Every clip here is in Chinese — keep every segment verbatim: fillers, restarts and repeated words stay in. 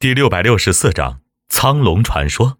第六百六十四章苍龙传说。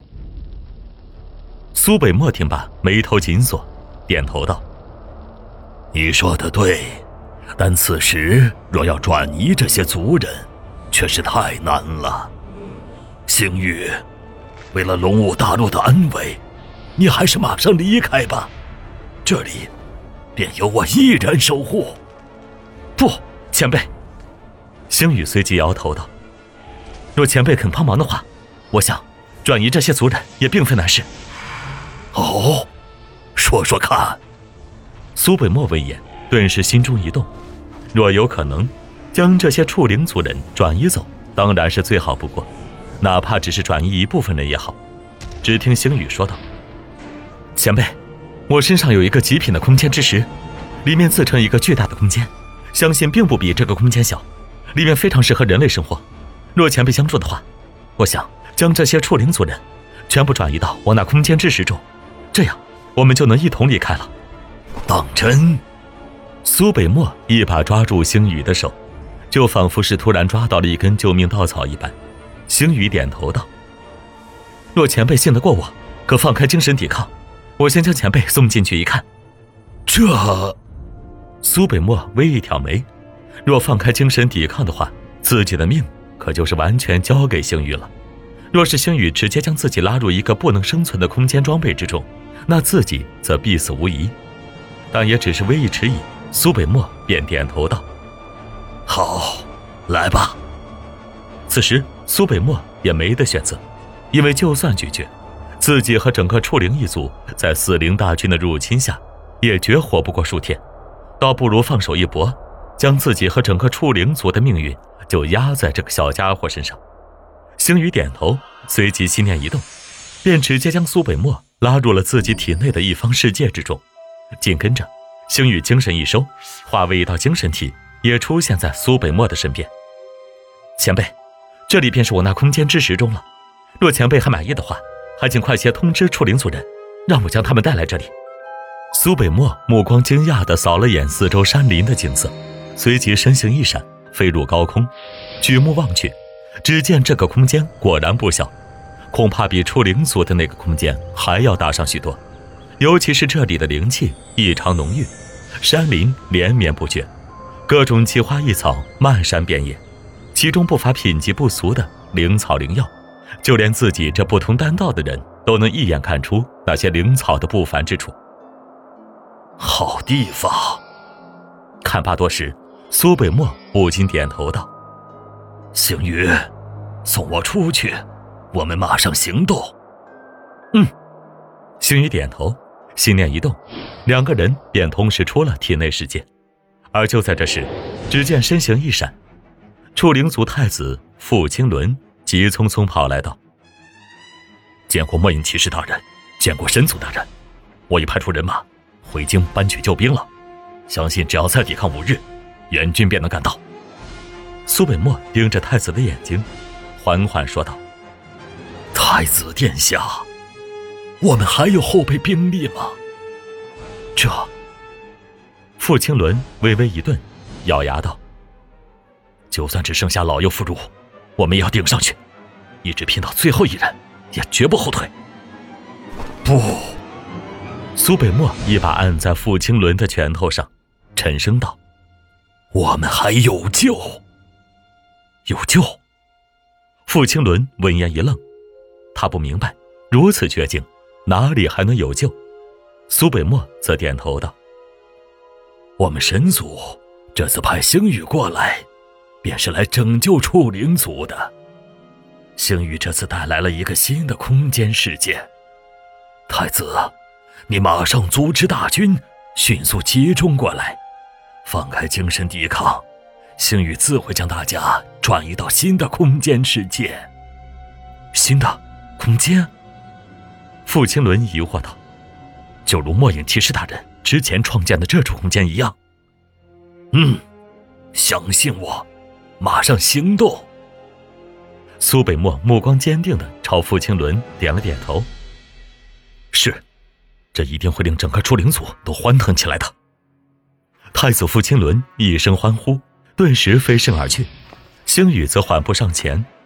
苏北漠听罢，眉头紧锁，点头道： 你说的对，但此时若要转移这些族人，却是太难了。星宇，为了龙武大陆的安危，你还是马上离开吧，这里便由我一人守护。 不，前辈。星宇随即摇头道：若前辈肯帮忙的话，我想转移这些族人也并非难事。 哦，说说看。 苏北漠闻言，顿时心中一动，若有可能将这些触灵族人转移走，当然是最好不过，哪怕只是转移一部分人也好。只听星宇说道：前辈，我身上有一个极品的空间之石，里面自成一个巨大的空间，相信并不比这个空间小，里面非常适合人类生活。若前辈相助的话，我想将这些触灵族人全部转移到我那空间之石中，这样我们就能一同离开了。 当真？ 苏北漠一把抓住星宇的手，就仿佛是突然抓到了一根救命稻草一般。星宇点头道：若前辈信得过我，可放开精神抵抗，我先将前辈送进去一看。 这…… 苏北漠微一挑眉，若放开精神抵抗的话，自己的命可就是完全交给星宇了。若是星宇直接将自己拉入一个不能生存的空间装备之中，那自己则必死无疑。但也只是微一迟疑，苏北漠便点头道： 好，来吧。 此时苏北漠也没得选择，因为就算拒绝，自己和整个触灵一族在死灵大军的入侵下也绝活不过数天，倒不如放手一搏，将自己和整个触灵族的命运就压在这个小家伙身上。星宇点头，随即心念一动，便直接将苏北漠拉入了自己体内的一方世界之中。紧跟着，星宇精神一收，化为一道精神体，也出现在苏北漠的身边。前辈，这里便是我那空间之石中了，若前辈还满意的话，还请快些通知触灵族人，让我将他们带来这里。苏北漠目光惊讶地扫了眼四周山林的景色，随即身形一闪，飞入高空，举目望去，只见这个空间果然不小，恐怕比触灵族的那个空间还要大上许多。尤其是这里的灵气异常浓郁，山林连绵不绝，各种奇花异草漫山遍野，其中不乏品级不俗的灵草灵药，就连自己这不同丹道的人都能一眼看出那些灵草的不凡之处。 好地方。 看罢多时，苏北漠不禁点头道： 星宇，送我出去，我们马上行动。 嗯。星宇点头，心念一动，两个人便同时出了体内世界。而就在这时，只见身形一闪，触灵族太子傅青伦急匆匆跑来道：见过末影骑士大人，见过神族大人，我已派出人马回京搬取救兵了，相信只要再抵抗五日，援军便能赶到。苏北漠盯着太子的眼睛，缓缓说道： 太子殿下，我们还有后备兵力吗？ 这……傅青伦微微一顿，咬牙道：就算只剩下老幼妇孺，我们也要顶上去，一直拼到最后一人，也绝不后退。 不！ 苏北漠一把按在傅青伦的拳头上，沉声道： 我们还有救。 有救？傅青伦闻言一愣，他不明白，如此绝境，哪里还能有救？苏北漠则点头道： 我们神族这次派星宇过来，便是来拯救触灵族的。星宇这次带来了一个新的空间世界。太子，你马上组织大军，迅速集中过来，放开精神抵抗，星宇自会将大家转移到新的空间世界。 新的空间？傅青伦疑惑道：就如末影骑士大人之前创建的这处空间一样。 嗯，相信我，马上行动。 苏北漠目光坚定地朝傅青伦点了点头：是，这一定会令整个触灵族都欢腾起来的。太子傅青伦一声欢呼，顿时飞身而去，星宇则缓步上前，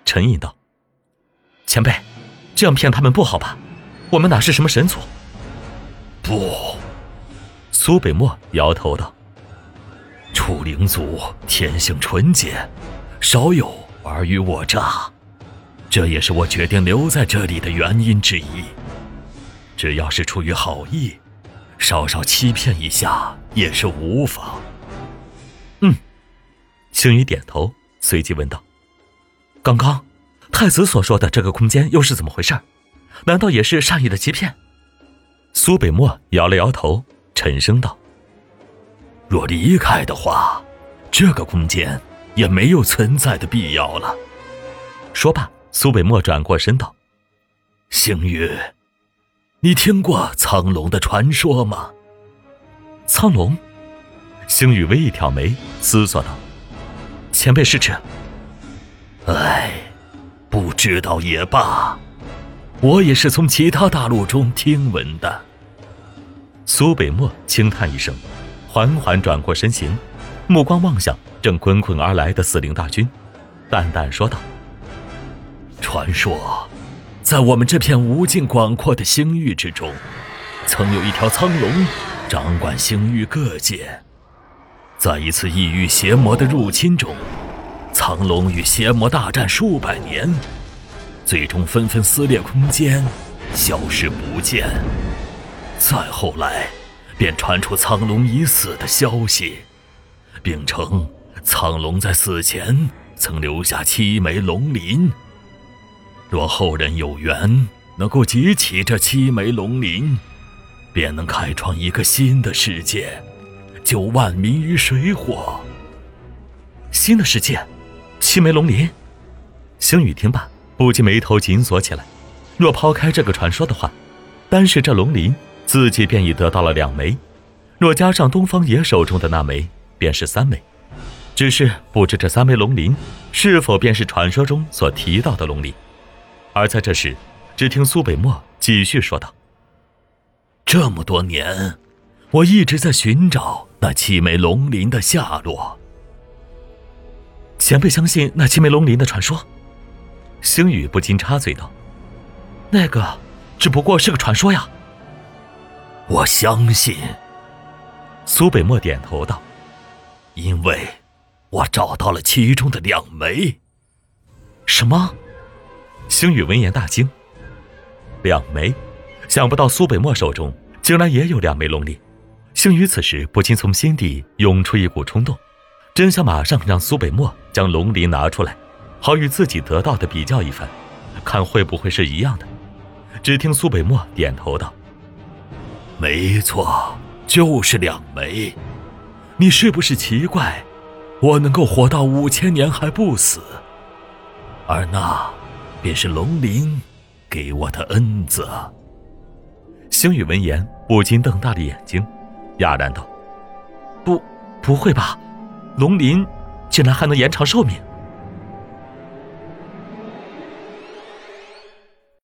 沉吟道：“前辈，这样骗他们不好吧？我们哪是什么神族？” 不， 苏北漠摇头道：“ 楚灵族天性纯洁，少有尔虞我诈，这也是我决定留在这里的原因之一。只要是出于好意，稍稍欺骗一下也是无妨。” 嗯，星宇点头，随即问道：“刚刚太子所说的这个空间又是怎么回事？难道也是善意的欺骗？”苏北漠摇了摇头，沉声道：“ 若离开的话，这个空间也没有存在的必要了。” 说罢，苏北漠转过身道：“ 星宇，你听过苍龙的传说吗？” 苍龙？星宇微一挑眉，思索道：“前辈是指…… 哎，不知道也罢，我也是从其他大陆中听闻的。” 苏北漠轻叹一声，缓缓转过身形，目光望向正滚滚而来的四灵大军，淡淡说道：“ 传说，在我们这片无尽广阔的星域之中，曾有一条苍龙掌管星域各界。在一次异域邪魔的入侵中，苍龙与邪魔大战数百年，最终纷纷撕裂空间，消失不见。再后来，便传出苍龙已死的消息，并称苍龙在死前曾留下七枚龙鳞。若后人有缘能够集齐这七枚龙鳞，便能开创一个新的世界，救万民于水火。” 新的世界，七枚龙鳞。星宇听罢，不禁眉头紧锁起来。若抛开这个传说的话，单是这龙鳞，自己便已得到了两枚，若加上东方野手中的那枚，便是三枚。只是不知这三枚龙鳞是否便是传说中所提到的龙鳞。而在这时，只听苏北漠继续说道：“ 这么多年，我一直在寻找那七枚龙鳞的下落。” 前辈相信那七枚龙鳞的传说？星宇不禁插嘴道：“那个只不过是个传说呀。” 我相信。 苏北漠点头道：“ 因为我找到了其中的两枚。” 什么？星宇闻言大惊。两枚？想不到苏北漠手中竟然也有两枚龙鳞。星宇此时不禁从心底涌出一股冲动，真想马上让苏北漠将龙鳞拿出来，好与自己得到的比较一番，看会不会是一样的。只听苏北漠点头道：“ 没错，就是两枚。你是不是奇怪，我能够活到五千年还不死？而那便是龙鳞给我的恩泽。” 星宇闻言不禁瞪大了眼睛，哑然道：“不，不会吧？龙鳞竟然还能延长寿命？”